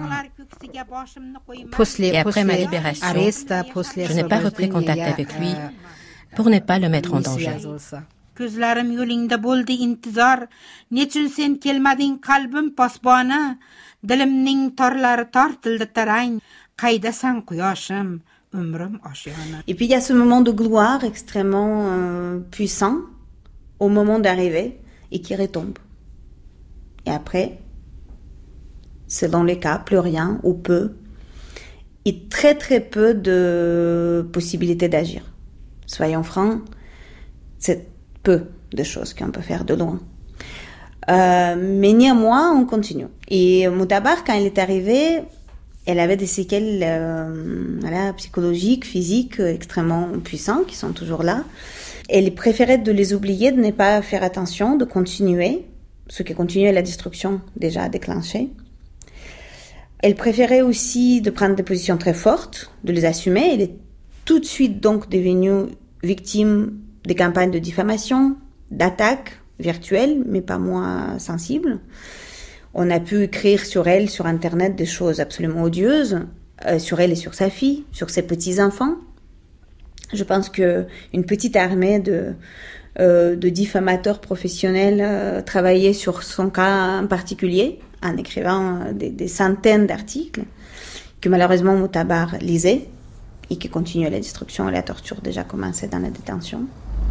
Et après ma libération, je n'ai pas repris contact avec lui pour ne pas le mettre en danger. Gözlerim yolunda boldu intizar. Neçün sen kelmedin kalbim pasbana. Dilimning torlari tortildi tarayn. Qaydasan quyoshim, umrim oshiyona. Et puis il y a ce moment de gloire extrêmement puissant au moment d'arriver et qui retombe. Et après, selon les cas, plus rien ou peu. Et très très peu de possibilités d'agir. Soyons francs, c'est peu de choses qu'on peut faire de loin. Mais néanmoins, on continue. Et Moutabar, quand elle est arrivée, elle avait des séquelles psychologiques, physiques extrêmement puissantes qui sont toujours là. Elle préférait de les oublier, de ne pas faire attention, de continuer, ce qui continuait la destruction déjà déclenchée. Elle préférait aussi de prendre des positions très fortes, de les assumer. Elle est tout de suite donc devenue victime des campagnes de diffamation, d'attaques virtuelles, mais pas moins sensibles. On a pu écrire sur elle, sur Internet, des choses absolument odieuses, sur elle et sur sa fille, sur ses petits-enfants. Je pense qu'une petite armée de diffamateurs professionnels travaillait sur son cas en particulier, en écrivant des centaines d'articles que malheureusement Moutabar lisait et qui continuait la destruction et la torture déjà commencée dans la détention.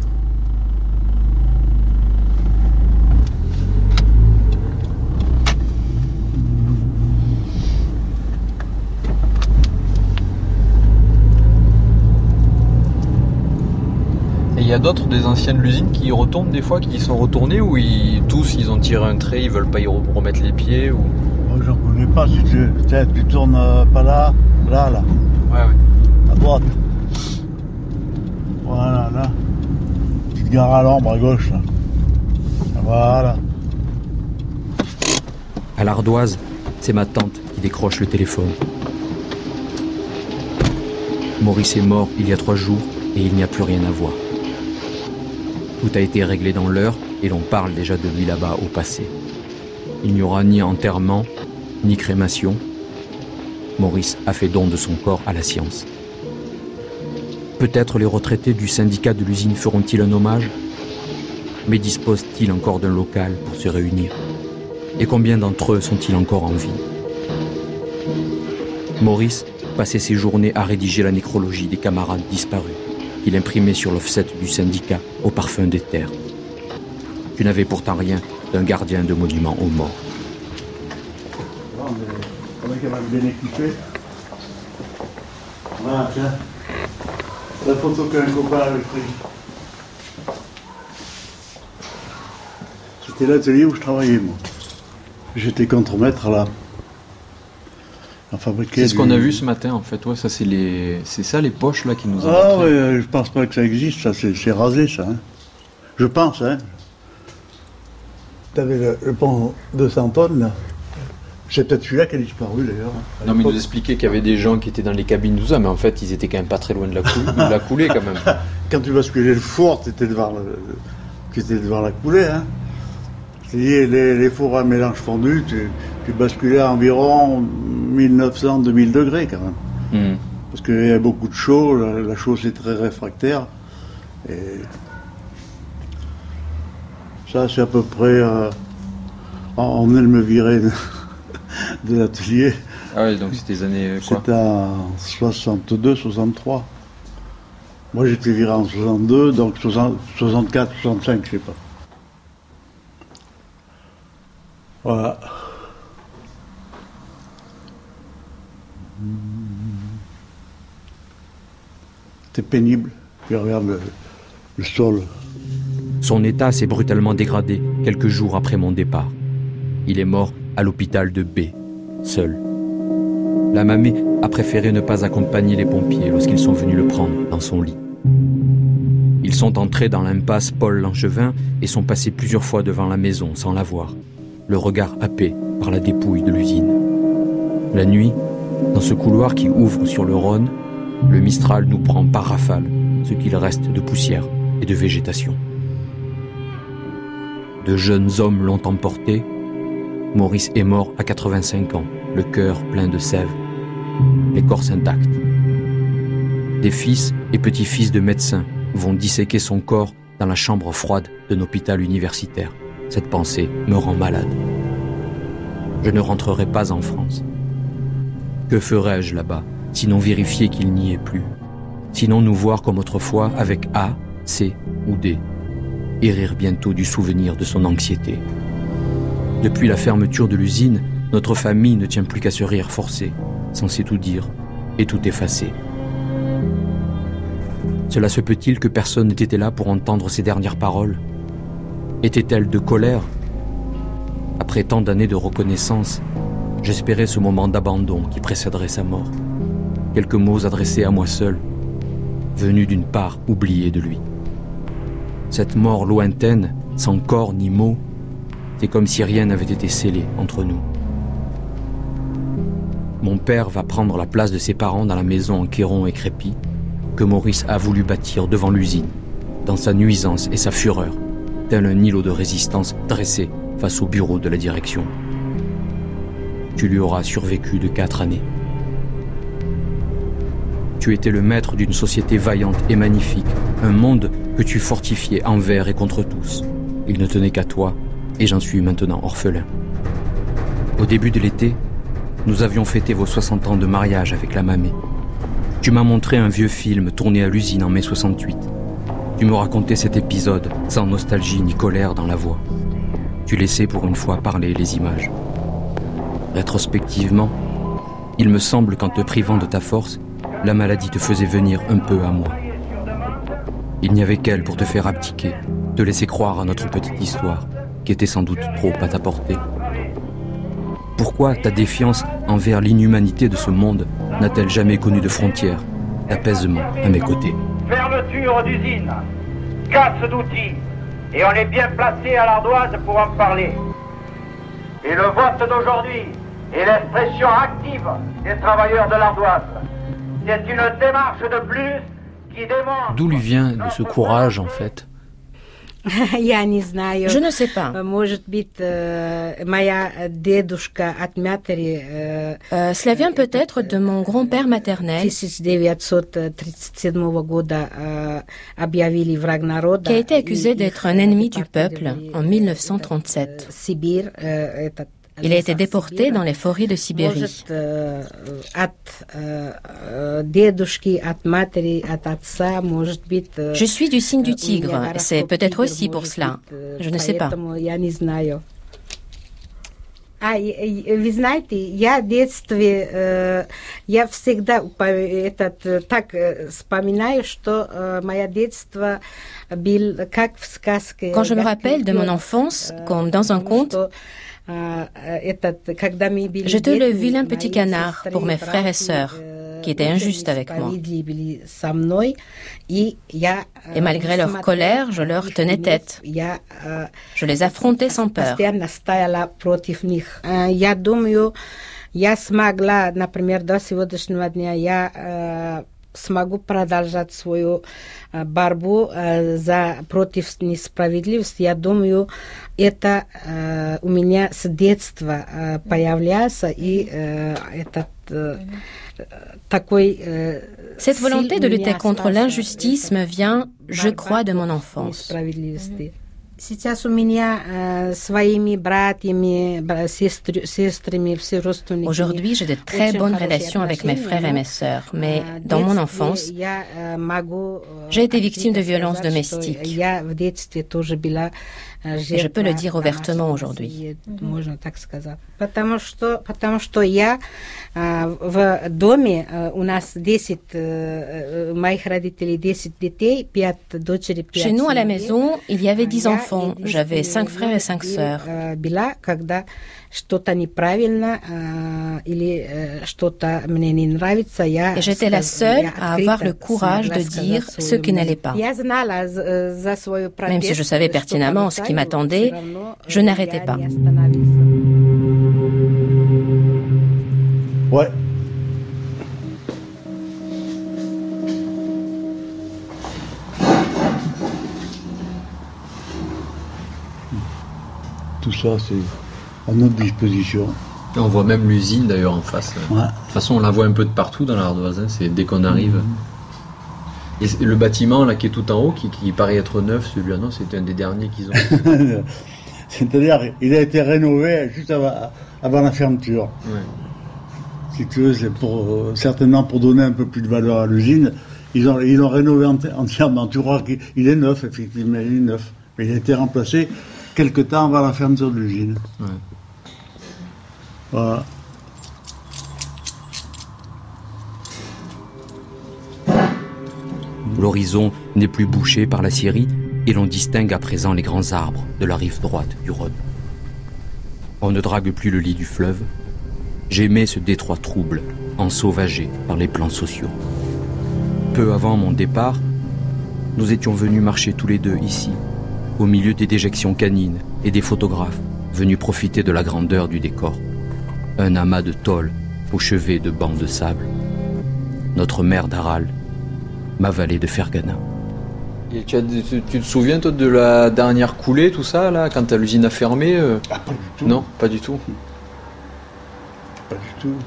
Et il y a d'autres des anciens de l'usine qui y retournent des fois, qui y sont retournés, ou tous ils ont tiré un trait, ils veulent pas y remettre les pieds ou... Moi j'en connais pas, si tu tournes pas là. Ouais. À droite. Voilà, là. Petite gare à l'ombre à gauche, là. Voilà. À l'Ardoise, c'est ma tante qui décroche le téléphone. Maurice est mort il y a 3 jours et il n'y a plus rien à voir. Tout a été réglé dans l'heure et l'on parle déjà de lui là-bas au passé. Il n'y aura ni enterrement, ni crémation. Maurice a fait don de son corps à la science. Peut-être les retraités du syndicat de l'usine feront-ils un hommage? Mais disposent-ils encore d'un local pour se réunir? Et combien d'entre eux sont-ils encore en vie? Maurice passait ses journées à rédiger la nécrologie des camarades disparus, qu'il imprimait sur l'offset du syndicat au parfum des terres. Tu n'avais pourtant rien d'un gardien de monument aux morts. On est quand même bien équipé. Voilà, tiens. La photo qu'un copain avait prise. C'était l'atelier où je travaillais, moi. J'étais contremaître là. C'est ce qu'on a vu ce matin, en fait. Ouais, ça, c'est ça les poches là qui nous ont. Ah oui, je pense pas que ça existe. Ça, c'est rasé, ça. Hein. Je pense, hein. T'avais le pont de 200 tonnes là. C'est peut-être celui-là qui a disparu d'ailleurs. Non, mais il nous expliquait qu'il y avait des gens qui étaient dans les cabines, tout ça, mais en fait, ils étaient quand même pas très loin de la coulée quand même. Quand tu basculais le four, tu étais devant la coulée. Hein. Les fours à mélange fondu, tu basculais à environ 1900-2000 degrés quand même. Parce qu'il y a beaucoup de chaux, la chaux c'est très réfractaire. Et ça, c'est à peu près. On venait de me virer de l'atelier. Ah oui, donc c'était les années quoi? C'était en 62-63. Moi j'étais viré en 62, donc 64, 65, je sais pas. Voilà. C'était pénible. Puis regarde le sol. Son état s'est brutalement dégradé quelques jours après mon départ. Il est mort à l'hôpital de B, seul. La mamie a préféré ne pas accompagner les pompiers lorsqu'ils sont venus le prendre dans son lit. Ils sont entrés dans l'impasse Paul Langevin et sont passés plusieurs fois devant la maison sans la voir, le regard happé par la dépouille de l'usine. La nuit, dans ce couloir qui ouvre sur le Rhône, le Mistral nous prend par rafale ce qu'il reste de poussière et de végétation. De jeunes hommes l'ont emporté. Maurice est mort à 85 ans, le cœur plein de sève, l'écorce intacte. Des fils et petits-fils de médecins vont disséquer son corps dans la chambre froide d'un hôpital universitaire. Cette pensée me rend malade. Je ne rentrerai pas en France. Que ferais-je là-bas, sinon vérifier qu'il n'y est plus, sinon nous voir comme autrefois avec A, C ou D, et rire bientôt du souvenir de son anxiété. Depuis la fermeture de l'usine, notre famille ne tient plus qu'à ce rire forcé, censé tout dire et tout effacer. Cela se peut-il que personne n'ait été là pour entendre ces dernières paroles? Était-elle de colère? Après tant d'années de reconnaissance, j'espérais ce moment d'abandon qui précéderait sa mort. Quelques mots adressés à moi seul, venus d'une part oubliée de lui. Cette mort lointaine, sans corps ni mots, c'est comme si rien n'avait été scellé entre nous. Mon père va prendre la place de ses parents dans la maison en kéron et crépi que Maurice a voulu bâtir devant l'usine, dans sa nuisance et sa fureur, tel un îlot de résistance dressé face au bureau de la direction. Tu lui auras survécu de 4 années. Tu étais le maître d'une société vaillante et magnifique, un monde que tu fortifiais envers et contre tous. Il ne tenait qu'à toi, et j'en suis maintenant orphelin. Au début de l'été, nous avions fêté vos 60 ans de mariage avec la mamie. Tu m'as montré un vieux film tourné à l'usine en mai 68. Tu me racontais cet épisode, sans nostalgie ni colère dans la voix. Tu laissais pour une fois parler les images. Rétrospectivement, il me semble qu'en te privant de ta force, la maladie te faisait venir un peu à moi. Il n'y avait qu'elle pour te faire abdiquer, te laisser croire à notre petite histoire, qui était sans doute trop à ta portée. Pourquoi ta défiance envers l'inhumanité de ce monde n'a-t-elle jamais connu de frontières, d'apaisement à mes côtés? Fermeture d'usine, casse d'outils, et on est bien placé à l'Ardoise pour en parler. Et le vote d'aujourd'hui est l'expression active des travailleurs de l'Ardoise. C'est une démarche de plus qui démontre... D'où lui vient de ce courage, en fait? Je ne sais pas. Cela vient peut-être de mon grand-père maternel qui a été accusé d'être un ennemi du peuple en 1937. Il a été déporté dans les forêts de Sibérie. Je suis du signe du tigre, c'est peut-être aussi pour cela. Je ne sais pas. Вы знаете, я в детстве, я всегда так вспоминаю, что мое детство было как в сказке. Quand je me rappelle de mon enfance, comme dans un conte, j'étais le vilain petit canard pour mes frères et sœurs, qui étaient injustes avec moi. Et malgré leur colère, je leur tenais tête. Je les affrontais sans peur. Смогу продолжать свою борьбу против несправедливости. Я думаю, это у меня с детства появлялся, и этот такой... Cette volonté de lutter contre l'injustice me vient, je crois, de mon enfance. Сейчас у меня своими братьями, сестрами, все родственники. Aujourd'hui, j'ai de très bonnes relations avec mes frères et mes sœurs, mais dans mon enfance, j'ai été victime de violences domestiques. Я в детстве тоже была Et je peux le dire ouvertement aujourd'hui. Можно так сказать. Потому что я в доме, у нас 10, моих родителей 10 детей, 5 дочери, 5 Chez nous, à la maison, il y avait 10 enfants. J'avais 5 frères et 5 sœurs. Была, когда что-то неправильно или что-то мне не нравится, я... Et j'étais la seule à avoir le courage de dire ce qui n'allait pas. Я знала за свою Même si je savais pertinemment ce qui m'attendait, je n'arrêtais pas. Ouais. Tout ça, c'est à notre disposition. Et on voit même l'usine d'ailleurs en face. Ouais. De toute façon, on la voit un peu de partout dans l'Ardoise. Hein. C'est dès qu'on arrive. Et le bâtiment là qui est tout en haut, qui paraît être neuf, celui-là, non, c'était un des derniers qu'ils ont. C'est-à-dire, il a été rénové juste avant la fermeture. Ouais. Si tu veux, c'est certainement pour donner un peu plus de valeur à l'usine. Ils l'ont rénové entièrement. Tu crois qu'il est neuf, effectivement, il est neuf. Mais il a été remplacé quelque temps avant la fermeture de l'usine. Ouais. Voilà. L'horizon n'est plus bouché par la scierie et l'on distingue à présent les grands arbres de la rive droite du Rhône. On ne drague plus le lit du fleuve. J'aimais ce détroit trouble, ensauvagé par les plans sociaux. Peu avant mon départ, nous étions venus marcher tous les deux ici, au milieu des déjections canines et des photographes venus profiter de la grandeur du décor. Un amas de tôle au chevet de bancs de sable. Notre mer d'Aral, ma vallée de Fergana. Et tu te souviens toi de la dernière coulée, tout ça, là, quand l'usine a fermé Pas du tout. Non, pas du tout. Pas du tout.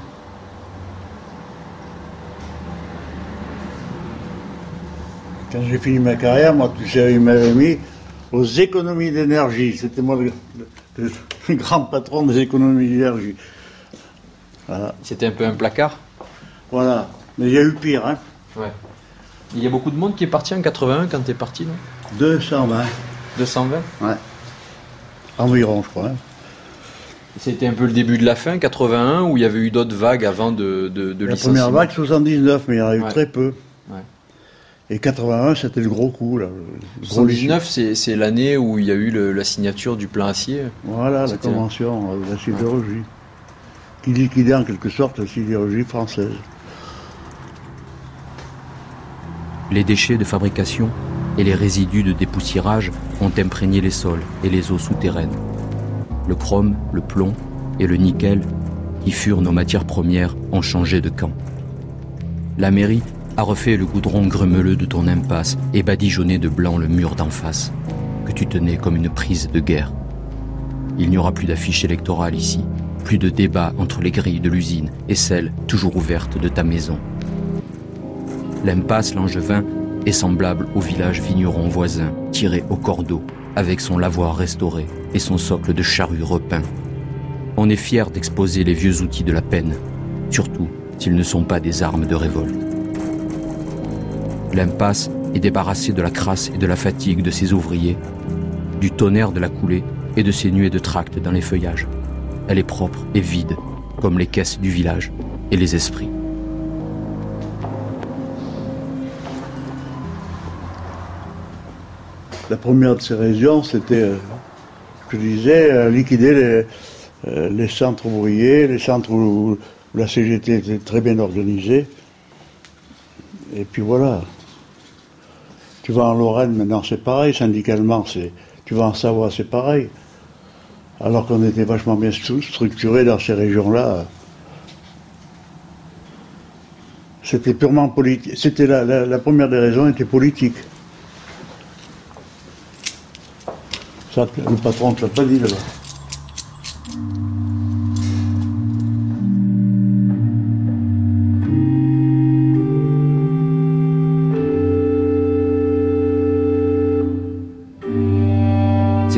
Quand j'ai fini ma carrière, moi, tu sais, il m'avait mis aux économies d'énergie. C'était moi le grand patron des économies d'énergie. Voilà. C'était un peu un placard. Voilà. Mais il y a eu pire, hein. Ouais. Il y a beaucoup de monde qui est parti en 81 quand tu es parti, non 220. 220 Ouais. Environ, je crois. Hein. C'était un peu le début de la fin, 81, où il y avait eu d'autres vagues avant de La licenciements. première vague, 79, mais il y en a eu très peu. Ouais. Et 81, c'était le gros coup. Là, 79, c'est l'année où il y a eu la signature du plan acier. Voilà, la convention de la sidérurgie. Qui liquidait en quelque sorte la sidérurgie française. Les déchets de fabrication et les résidus de dépoussiérage ont imprégné les sols et les eaux souterraines. Le chrome, le plomb et le nickel, qui furent nos matières premières, ont changé de camp. La mairie a refait le goudron grumeleux de ton impasse et badigeonné de blanc le mur d'en face, que tu tenais comme une prise de guerre. Il n'y aura plus d'affiche électorale ici, plus de débat entre les grilles de l'usine et celles toujours ouvertes de ta maison. L'impasse Langevin est semblable au village vigneron voisin, tiré au cordeau, avec son lavoir restauré et son socle de charrue repeint. On est fier d'exposer les vieux outils de la peine, surtout s'ils ne sont pas des armes de révolte. L'impasse est débarrassée de la crasse et de la fatigue de ses ouvriers, du tonnerre de la coulée et de ses nuées de tracts dans les feuillages. Elle est propre et vide, comme les caisses du village et les esprits. La première de ces régions, c'était, je disais, liquider les centres ouvriers, les centres où la CGT était très bien organisée. Et puis voilà. Tu vas en Lorraine, maintenant c'est pareil, syndicalement, tu vas en Savoie, c'est pareil. Alors qu'on était vachement bien structurés dans ces régions-là. C'était purement politique. C'était la première des raisons était politique. Ça, le patron ne te l'a pas dit là-bas.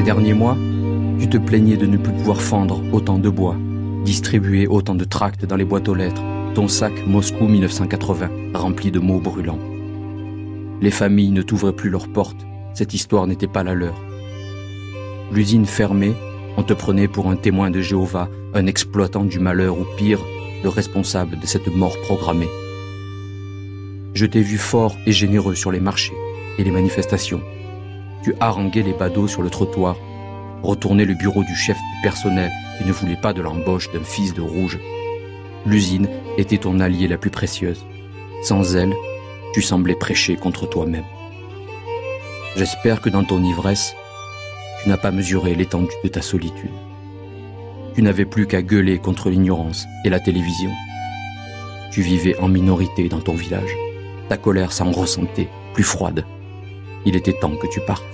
derniers mois, tu te plaignais de ne plus pouvoir fendre autant de bois, distribuer autant de tracts dans les boîtes aux lettres, ton sac Moscou 1980 rempli de mots brûlants. Les familles ne t'ouvraient plus leurs portes, cette histoire n'était pas la leur. L'usine fermée, on te prenait pour un témoin de Jéhovah, un exploitant du malheur ou pire, le responsable de cette mort programmée. Je t'ai vu fort et généreux sur les marchés et les manifestations. Tu haranguais les badauds sur le trottoir, retournais le bureau du chef du personnel qui ne voulait pas de l'embauche d'un fils de rouge. L'usine était ton allié la plus précieuse. Sans elle, tu semblais prêcher contre toi-même. J'espère que dans ton ivresse, tu n'as pas mesuré l'étendue de ta solitude. Tu n'avais plus qu'à gueuler contre l'ignorance et la télévision. Tu vivais en minorité dans ton village. Ta colère s'en ressentait, plus froide. Il était temps que tu partes.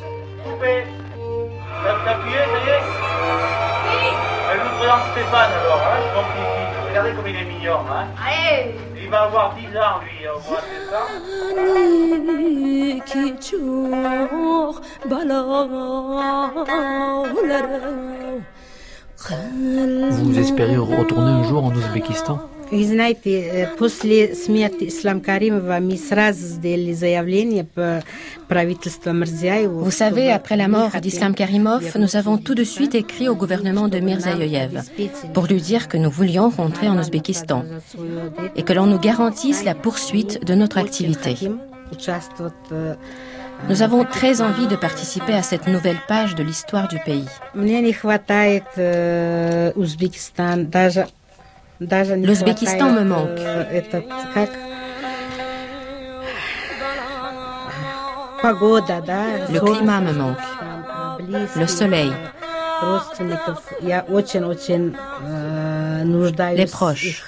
T'as appuyé, ça y est? Je vous présente Stéphane alors, hein, son petit-fils. Regardez comme il est mignon, hein. Allez. Il va avoir 10 ans, lui, au mois de décembre. Vous espérez retourner un jour en Ouzbékistan? Вы знаете, после смерти Ислам Каримова мы сразу сделали заявление по правительству Мирзияева. Vous savez, après la mort d'Islam Karimov, nous avons tout de suite écrit au gouvernement de Mirzaïev pour lui dire que nous voulions rentrer en Ouzbékistan et que l'on nous garantisse la poursuite de notre activité. Nous avons très envie de participer à cette nouvelle page de l'histoire du pays. Мне не хватает Ouzbékistan, L'Ouzbékistan me manque. Le climat me manque. Le soleil. Les proches.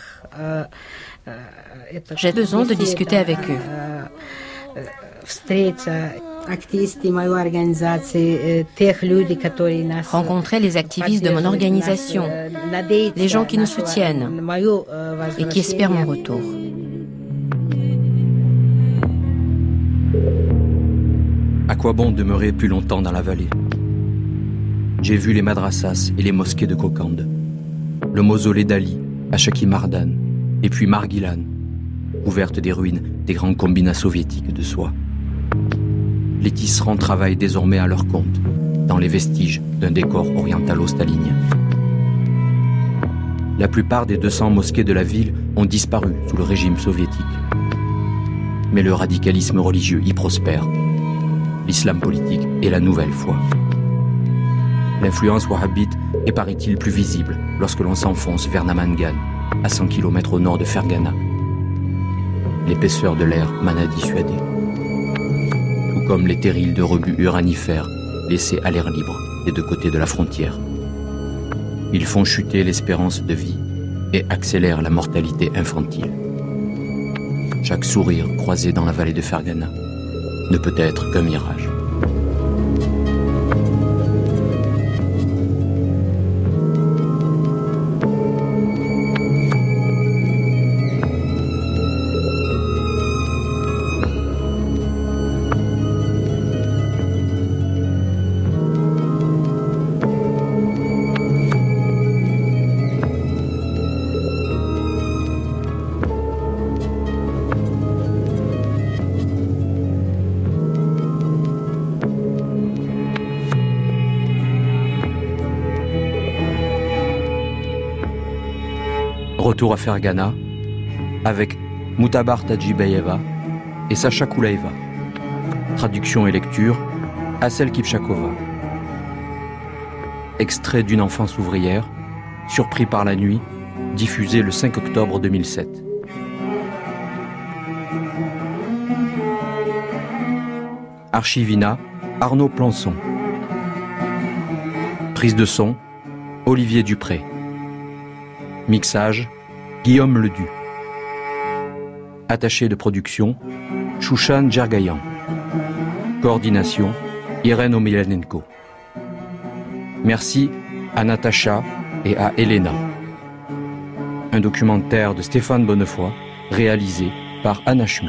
J'ai besoin de discuter avec eux. Rencontrer les activistes de mon organisation, les gens qui nous soutiennent et qui espèrent mon retour. À quoi bon demeurer plus longtemps dans la vallée? J'ai vu les madrassas et les mosquées de Kokand, le mausolée d'Ali à Shakimardan, et puis Margilan, couverte des ruines des grands combinats soviétiques de soie. Les tisserands travaillent désormais à leur compte, dans les vestiges d'un décor orientalo-stalinien. La plupart des 200 mosquées de la ville ont disparu sous le régime soviétique. Mais le radicalisme religieux y prospère. L'islam politique est la nouvelle foi. L'influence wahhabite est, paraît-il, plus visible lorsque l'on s'enfonce vers Namangan, à 100 km au nord de Fergana. L'épaisseur de l'air m'en a dissuadé. Tout comme les terrils de rebut uranifères laissés à l'air libre des deux côtés de la frontière. Ils font chuter l'espérance de vie et accélèrent la mortalité infantile. Chaque sourire croisé dans la vallée de Fergana ne peut être qu'un mirage. Retour à Fergana avec Moutabar Tadjibayeva et Sacha Koulaeva. Traduction et lecture, Assel Kipchakova. Extrait d'une enfance ouvrière, surpris par la nuit, diffusé le 5 octobre 2007. Archivina, Arnaud Plançon. Prise de son, Olivier Dupré. Mixage, Guillaume Ledu. Attaché de production, Chouchan Djergayan. Coordination, Irène Omilanenko. Merci à Natacha et à Elena. Un documentaire de Stéphane Bonnefoy, réalisé par Anna Schmuck.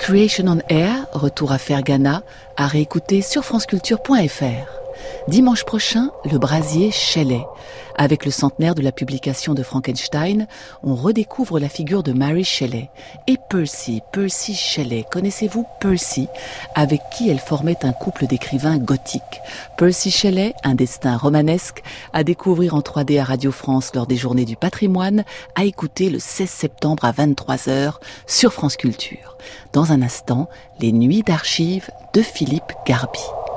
Creation on Air, retour à Fergana, à réécouter sur franceculture.fr. Dimanche prochain, le brasier Shelley. Avec le centenaire de la publication de Frankenstein, on redécouvre la figure de Mary Shelley. Et Percy Shelley, connaissez-vous Percy, avec qui elle formait un couple d'écrivains gothiques. Percy Shelley, un destin romanesque, à découvrir en 3D à Radio France lors des Journées du patrimoine, à écouter le 16 septembre à 23h sur France Culture. Dans un instant, les nuits d'archives de Philippe Garby.